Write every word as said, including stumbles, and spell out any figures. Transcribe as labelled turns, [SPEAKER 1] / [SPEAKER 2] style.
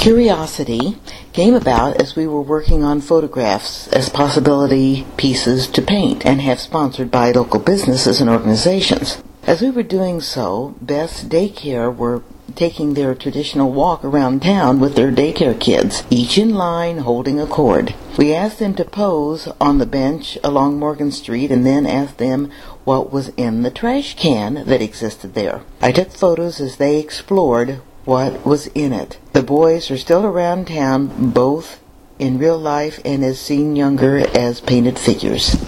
[SPEAKER 1] Curiosity came about as we were working on photographs as possibility pieces to paint and have sponsored by local businesses and organizations. As we were doing so, Beth's daycare were taking their traditional walk around town with their daycare kids, each in line holding a cord. We asked them to pose on the bench along Morgan Street and then asked them what was in the trash can that existed there. I took photos as they explored what was in it. The boys are still around town, both in real life and as seen younger as painted figures.